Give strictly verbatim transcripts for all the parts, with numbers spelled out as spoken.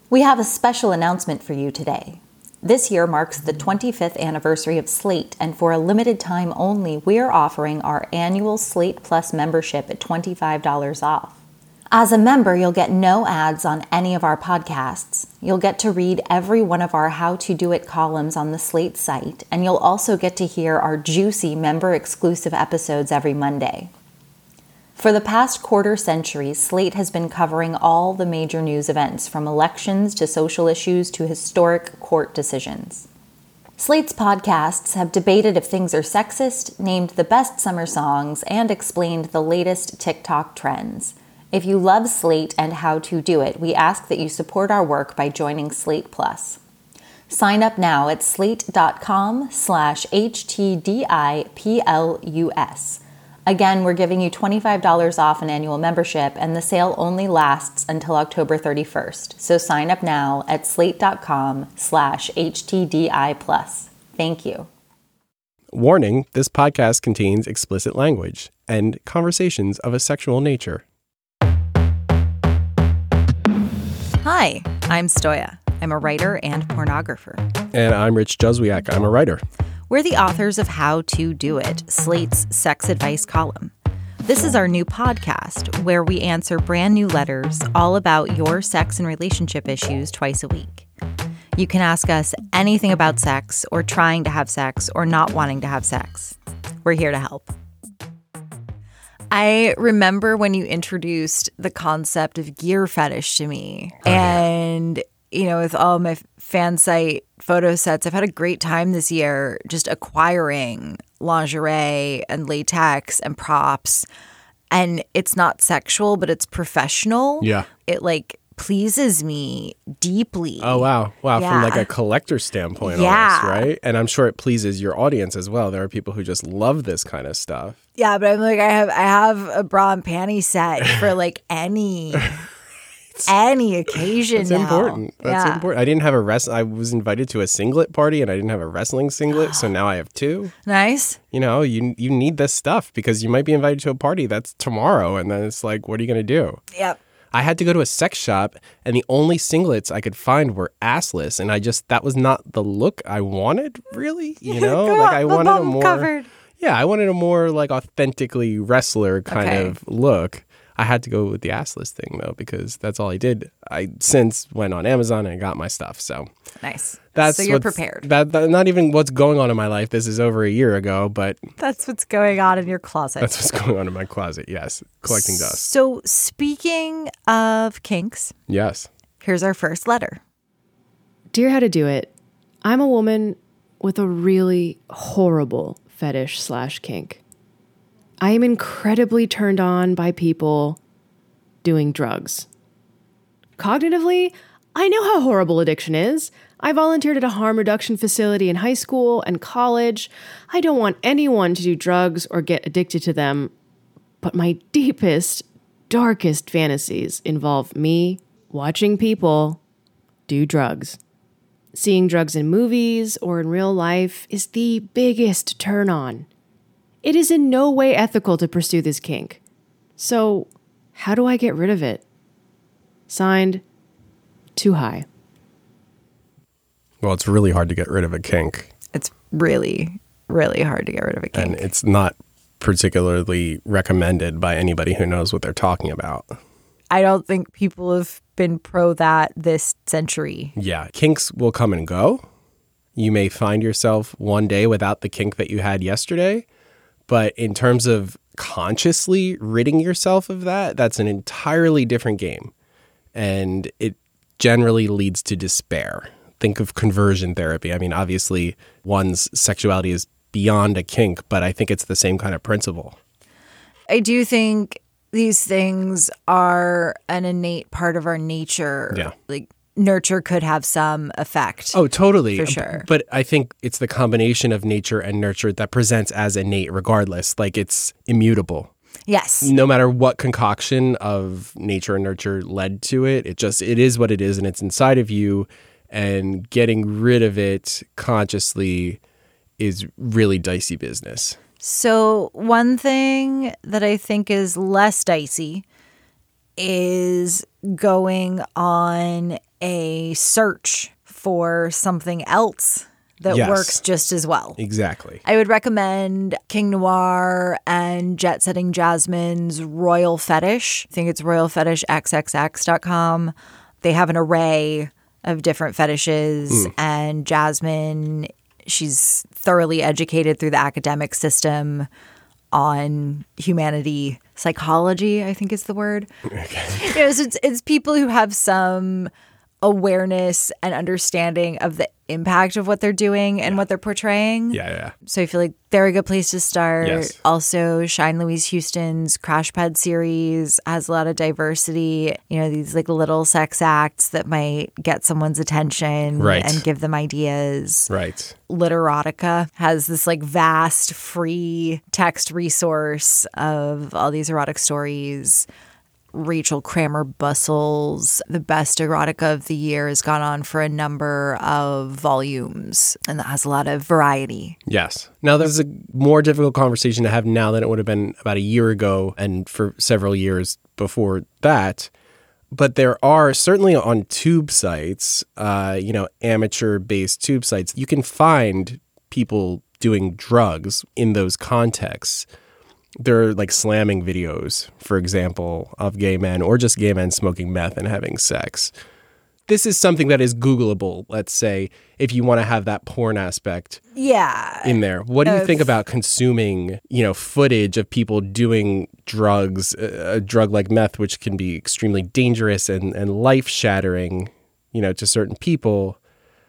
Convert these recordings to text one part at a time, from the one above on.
We have a special announcement for you today. This year marks the twenty-fifth anniversary of Slate, and for a limited time only, we're offering our annual Slate Plus membership at twenty-five dollars off. As a member, you'll get no ads on any of our podcasts. You'll get to read every one of our How to Do It columns on the Slate site, and you'll also get to hear our juicy member-exclusive episodes every Monday. For the past quarter century, Slate has been covering all the major news events, from elections to social issues to historic court decisions. Slate's podcasts have debated if things are sexist, named the best summer songs, and explained the latest TikTok trends. If you love Slate and How to Do It, we ask that you support our work by joining Slate Plus. Sign up now at slate.com slash HTDIPLUS. Again, we're giving you twenty-five dollars off an annual membership, and the sale only lasts until October thirty-first. So sign up now at slate.com slash HTDI plus. Thank you. Warning, this podcast contains explicit language and conversations of a sexual nature. Hi, I'm Stoya. I'm a writer and pornographer. And I'm Rich Juzwiak. I'm a writer. We're the authors of How to Do It, Slate's sex advice column. This is our new podcast where we answer brand new letters all about your sex and relationship issues twice a week. You can ask us anything about sex or trying to have sex or not wanting to have sex. We're here to help. I remember when you introduced the concept of gear fetish to me. Oh, and, yeah. you know, with all my fan site photo sets, I've had a great time this year just acquiring lingerie and latex and props. And it's not sexual, but it's professional. Yeah. It like pleases me deeply. Oh, wow. Wow. Yeah. From like a collector standpoint, yeah. almost, right? And I'm sure it pleases your audience as well. There are people who just love this kind of stuff. Yeah, but I'm like, I have I have a bra and panty set for like any any occasion. That's now. important. That's yeah. important. I didn't have a rest. I was invited to a singlet party, and I didn't have a wrestling singlet, so now I have two. Nice. You know, you you need this stuff because you might be invited to a party that's tomorrow, and then it's like, what are you going to do? Yep. I had to go to a sex shop, and the only singlets I could find were assless, and I just that was not the look I wanted. Really, you know, like I wanted a more covered. Yeah, I wanted a more like authentically wrestler kind okay. of look. I had to go with the assless thing though because that's all I did. I since went on Amazon and got my stuff. So nice. That's so you're prepared. That, that not even what's going on in my life. This is over a year ago, but that's what's going on in your closet. That's what's going on in my closet. Yes, collecting dust. So speaking of kinks, yes. Here's our first letter. Dear How to Do It, I'm a woman with a really horrible fetish slash kink. I am incredibly turned on by people doing drugs. Cognitively, I know how horrible addiction is. I volunteered at a harm reduction facility in high school and college. I don't want anyone to do drugs or get addicted to them. But my deepest, darkest fantasies involve me watching people do drugs. Seeing drugs in movies or in real life is the biggest turn on. It is in no way ethical to pursue this kink. So, how do I get rid of it? Signed, Too High. Well, it's really hard to get rid of a kink. It's really, really hard to get rid of a kink. And it's not particularly recommended by anybody who knows what they're talking about. I don't think people have been pro that this century. Yeah, kinks will come and go. You may find yourself one day without the kink that you had yesterday. But in terms of consciously ridding yourself of that, that's an entirely different game. And it generally leads to despair. Think of conversion therapy. I mean, obviously, one's sexuality is beyond a kink, but I think it's the same kind of principle. I do think these things are an innate part of our nature. Yeah. Like, nurture could have some effect. Oh, totally. For sure. But I think it's the combination of nature and nurture that presents as innate regardless. Like, it's immutable. Yes. No matter what concoction of nature and nurture led to it, it just, it is what it is and it's inside of you. And getting rid of it consciously is really dicey business. So one thing that I think is less dicey is going on a search for something else that Yes. works just as well. Exactly. I would recommend King Noir and Jet Setting Jasmine's Royal Fetish. I think it's royal fetish x x x dot com. They have an array of different fetishes, mm. and Jasmine, she's thoroughly educated through the academic system on humanity psychology, I think is the word. Okay. You know, so it's, it's people who have some awareness and understanding of the impact of what they're doing and yeah. what they're portraying. Yeah, yeah. So I feel like they're a good place to start. Yes. Also, Shine Louise Houston's Crash Pad series has a lot of diversity. You know, these like little sex acts that might get someone's attention right. and give them ideas. Right. Literotica has this like vast free text resource of all these erotic stories. Rachel Kramer Bussel's The Best Erotica of the Year has gone on for a number of volumes, and that has a lot of variety. Yes. Now, there's a more difficult conversation to have now than it would have been about a year ago and for several years before that. But there are certainly on tube sites, uh, you know, amateur-based tube sites, you can find people doing drugs in those contexts. There are like slamming videos, for example, of gay men or just gay men smoking meth and having sex. This is something that is Googleable, let's say, if you want to have that porn aspect yeah. in there. What do you uh, think about consuming, you know, footage of people doing drugs, a, a drug like meth, which can be extremely dangerous and, and life-shattering, you know, to certain people?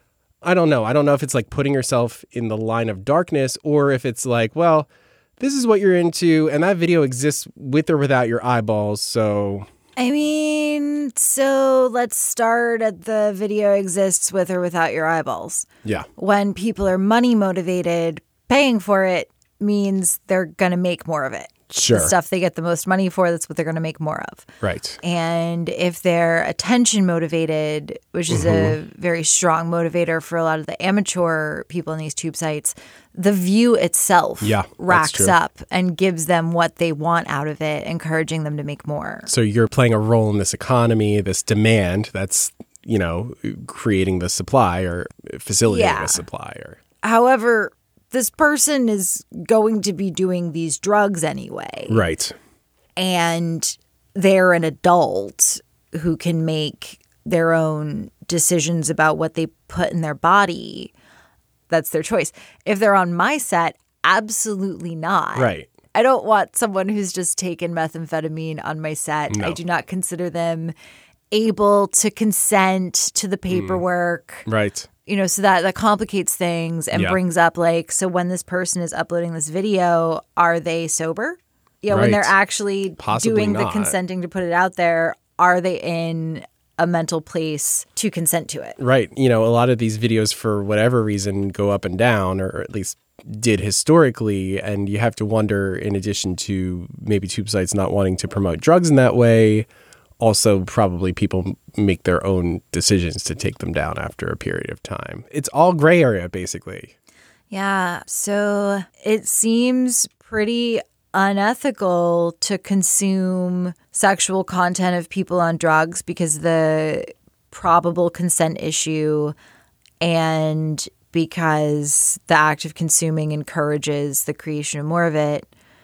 I don't know. I don't know if it's like putting yourself in the line of darkness or if it's like, well, this is what you're into, and that video exists with or without your eyeballs, so... I mean, so let's start at the video exists with or without your eyeballs. Yeah. When people are money motivated, paying for it means they're going to make more of it. Sure. The stuff they get the most money for, that's what they're going to make more of. Right. And if they're attention motivated, which is mm-hmm. a very strong motivator for a lot of the amateur people in these tube sites, the view itself yeah, racks up and gives them what they want out of it, encouraging them to make more. So you're playing a role in this economy, this demand that's, you know, creating the supply or facilitating yeah. the supply. Or... However, this person is going to be doing these drugs anyway. Right. And they're an adult who can make their own decisions about what they put in their body. That's their choice. If they're on my set, absolutely not. Right. I don't want someone who's just taken methamphetamine on my set. No. I do not consider them able to consent to the paperwork. Mm. Right. You know, so that, that complicates things and yeah. brings up like, so when this person is uploading this video, are they sober? Yeah, right. when they're actually Possibly doing not. the consenting to put it out there, are they in a mental place to consent to it? Right. You know, a lot of these videos, for whatever reason, go up and down, or at least did historically. And you have to wonder, in addition to maybe tube sites not wanting to promote drugs in that way, also probably people make their own decisions to take them down after a period of time. It's all gray area, basically. Yeah. So it seems pretty unethical to consume sexual content of people on drugs because the probable consent issue and because the act of consuming encourages the creation of more of it.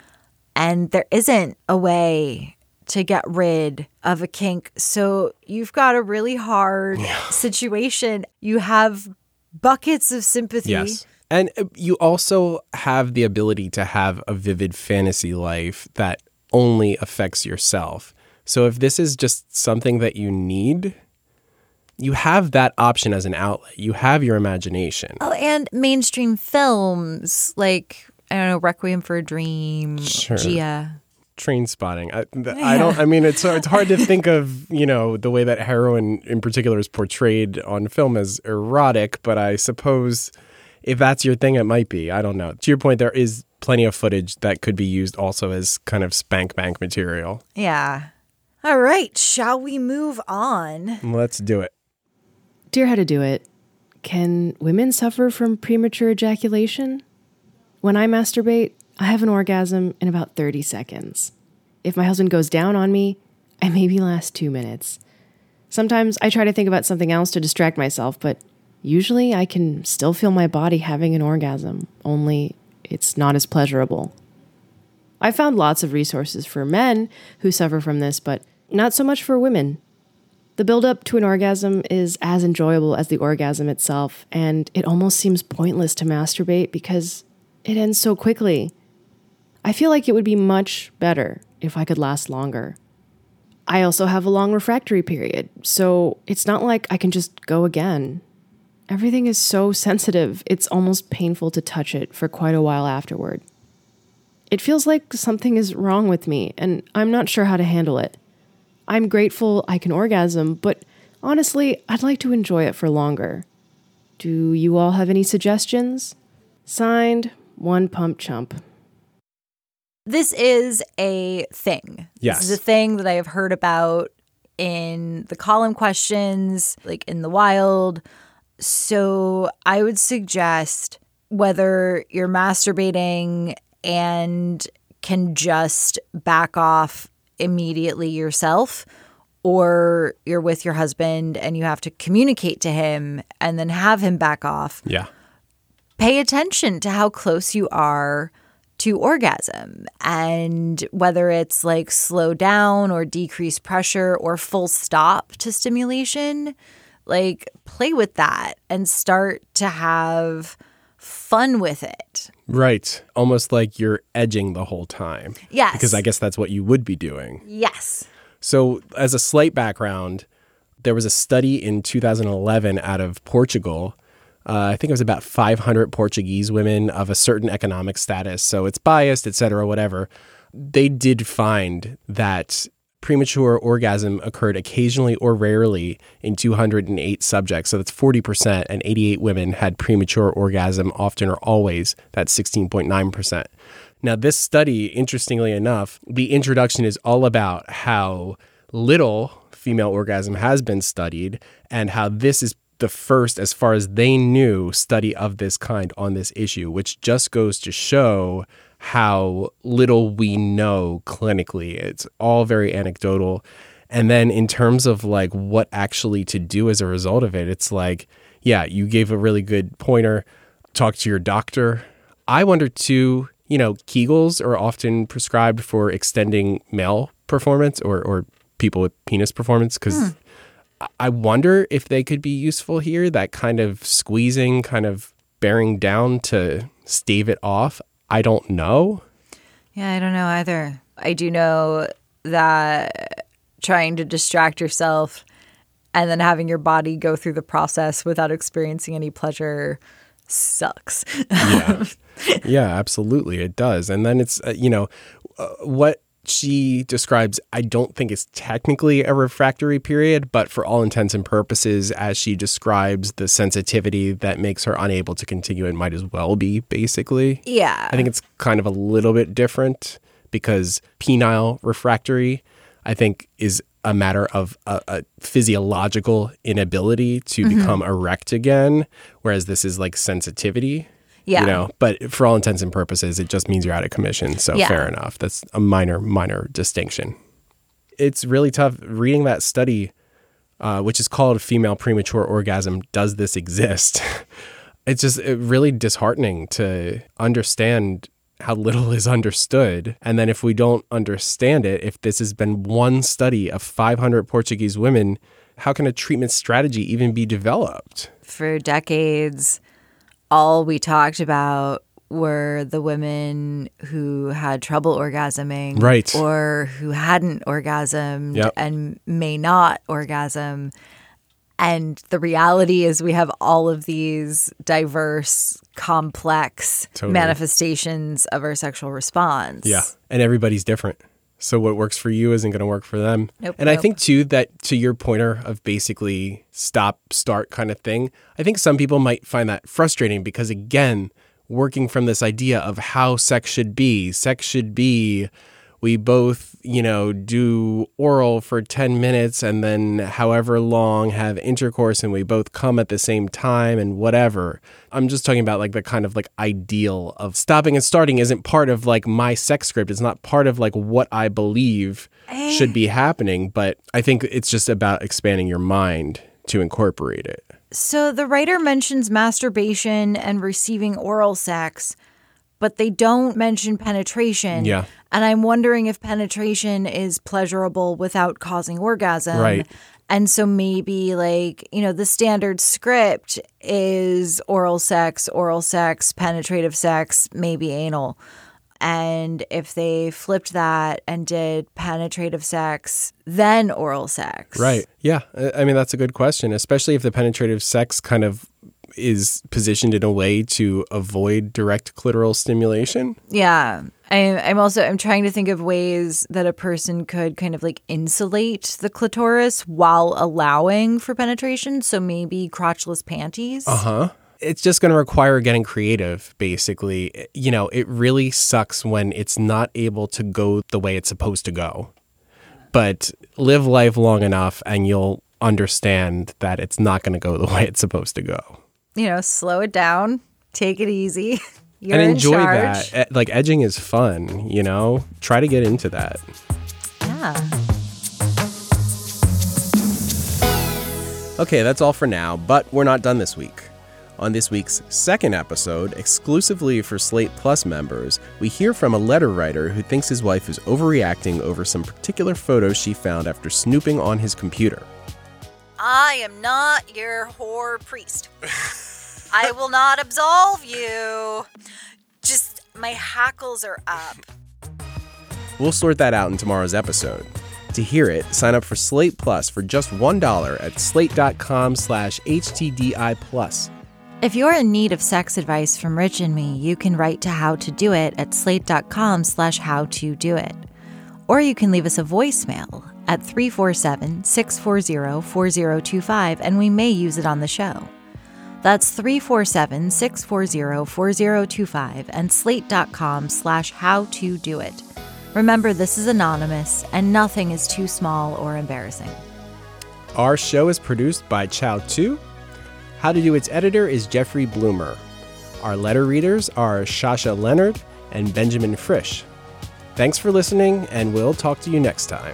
And there isn't a way to get rid of a kink. So you've got a really hard yeah. situation. You have buckets of sympathy. Yes. And you also have the ability to have a vivid fantasy life that only affects yourself. So if this is just something that you need, you have that option as an outlet. You have your imagination. Oh, and mainstream films like, I don't know, Requiem for a Dream, sure. Gia. Train spotting. I, I don't, I mean, it's it's hard to think of, you know, the way that heroin in particular is portrayed on film as erotic, but I suppose if that's your thing, it might be. I don't know. To your point, there is plenty of footage that could be used also as kind of spank bank material. Yeah. All right. Shall we move on? Let's do it. Dear How to Do It, can women suffer from premature ejaculation? When I masturbate, I have an orgasm in about thirty seconds. If my husband goes down on me, I maybe last two minutes. Sometimes I try to think about something else to distract myself, but usually I can still feel my body having an orgasm, only it's not as pleasurable. I found lots of resources for men who suffer from this, but not so much for women. The build-up to an orgasm is as enjoyable as the orgasm itself, and it almost seems pointless to masturbate because it ends so quickly. I feel like it would be much better if I could last longer. I also have a long refractory period, so it's not like I can just go again. Everything is so sensitive, it's almost painful to touch it for quite a while afterward. It feels like something is wrong with me, and I'm not sure how to handle it. I'm grateful I can orgasm, but honestly, I'd like to enjoy it for longer. Do you all have any suggestions? Signed, One Pump Chump. This is a thing. Yes. This is a thing that I have heard about in the column questions, like in the wild. So I would suggest whether you're masturbating and can just back off immediately yourself, or you're with your husband and you have to communicate to him and then have him back off. Yeah. Pay attention to how close you are to orgasm, and whether it's like slow down or decrease pressure or full stop to stimulation, like play with that and start to have fun with it. Right. Almost like you're edging the whole time. Yes. Because I guess that's what you would be doing. Yes. So as a slight background, there was a study in two thousand eleven out of Portugal. Uh, I think it was about five hundred Portuguese women of a certain economic status. So it's biased, et cetera, whatever. They did find that premature orgasm occurred occasionally or rarely in two hundred eight subjects. So that's forty percent, and eighty-eight women had premature orgasm often or always. That's sixteen point nine percent. Now, this study, interestingly enough, the introduction is all about how little female orgasm has been studied and how this is the first, as far as they knew, study of this kind on this issue, which just goes to show how little we know clinically. It's all very anecdotal. And then in terms of like what actually to do as a result of it, it's like, yeah, you gave a really good pointer. Talk to your doctor. I wonder too, you know, Kegels are often prescribed for extending male performance or, or people with penis performance, because mm. I wonder if they could be useful here, that kind of squeezing, kind of bearing down to stave it off. I don't know. Yeah, I don't know either. I do know that trying to distract yourself and then having your body go through the process without experiencing any pleasure sucks. Yeah, yeah, absolutely. It does. And then it's, uh, you know, uh, what she describes, I don't think it's technically a refractory period, but for all intents and purposes, as she describes the sensitivity that makes her unable to continue, it might as well be, basically. Yeah. I think it's kind of a little bit different because penile refractory, I think, is a matter of a, a physiological inability to mm-hmm. become erect again, whereas this is like sensitivity. Yeah. You know, but for all intents and purposes, it just means you're out of commission. So yeah. Fair enough. That's a minor, minor distinction. It's really tough reading that study, uh, which is called Female Premature Orgasm. Does this exist? It's just it really disheartening to understand how little is understood. And then if we don't understand it, if this has been one study of five hundred Portuguese women, how can a treatment strategy even be developed? For decades, all we talked about were the women who had trouble orgasming, right, or who hadn't orgasmed yep. and may not orgasm. And the reality is we have all of these diverse, complex totally. manifestations of our sexual response. Yeah, and everybody's different. So what works for you isn't going to work for them. Nope, and nope. I think, too, that to your pointer of basically stop, start kind of thing, I think some people might find that frustrating because, again, working from this idea of how sex should be, sex should be we both, you know, do oral for ten minutes and then however long have intercourse and we both come at the same time and whatever. I'm just talking about like the kind of like ideal of stopping and starting isn't part of like my sex script. It's not part of like what I believe should be happening. But I think it's just about expanding your mind to incorporate it. So the writer mentions masturbation and receiving oral sex, but they don't mention penetration. Yeah. And I'm wondering if penetration is pleasurable without causing orgasm. Right. And so maybe like, you know, the standard script is oral sex, oral sex, penetrative sex, maybe anal. And if they flipped that and did penetrative sex, then oral sex. Right. Yeah. I mean, that's a good question, especially if the penetrative sex kind of is positioned in a way to avoid direct clitoral stimulation. Yeah. I, I'm also, I'm trying to think of ways that a person could kind of like insulate the clitoris while allowing for penetration. So maybe crotchless panties. Uh-huh. It's just going to require getting creative, basically. You know, it really sucks when it's not able to go the way it's supposed to go. But live life long enough and you'll understand that it's not going to go the way it's supposed to go. You know, slow it down, take it easy. You're and in enjoy charge. that. Like, edging is fun, you know? Try to get into that. Yeah. Okay, that's all for now, but we're not done this week. On this week's second episode, exclusively for Slate Plus members, we hear from a letter writer who thinks his wife is overreacting over some particular photos she found after snooping on his computer. I am not your whore priest. I will not absolve you. Just my hackles are up. We'll sort that out in tomorrow's episode. To hear it, sign up for Slate Plus for just one dollar at slate.com slash HTDI plus. If you're in need of sex advice from Rich and me, you can write to How to Do It at slate.com slash how to do it. Or you can leave us a voicemail at three four seven, six four zero, four zero two five, and we may use it on the show. That's three four seven, six four zero, four zero two five and slate.com slash how to do it. Remember, this is anonymous and nothing is too small or embarrassing. Our show is produced by Chow Tu. How to Do It's editor is Jeffrey Bloomer. Our letter readers are Shasha Leonard and Benjamin Frisch. Thanks for listening, and we'll talk to you next time.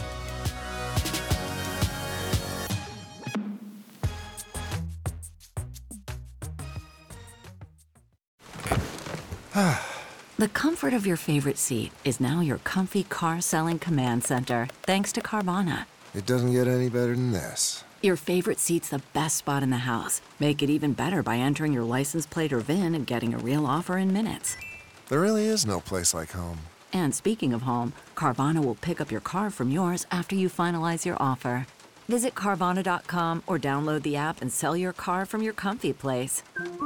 The comfort of your favorite seat is now your comfy car selling command center, thanks to Carvana. It doesn't get any better than this. Your favorite seat's the best spot in the house. Make it even better by entering your license plate or V I N and getting a real offer in minutes. There really is no place like home. And speaking of home, Carvana will pick up your car from yours after you finalize your offer. Visit Carvana dot com or download the app and sell your car from your comfy place.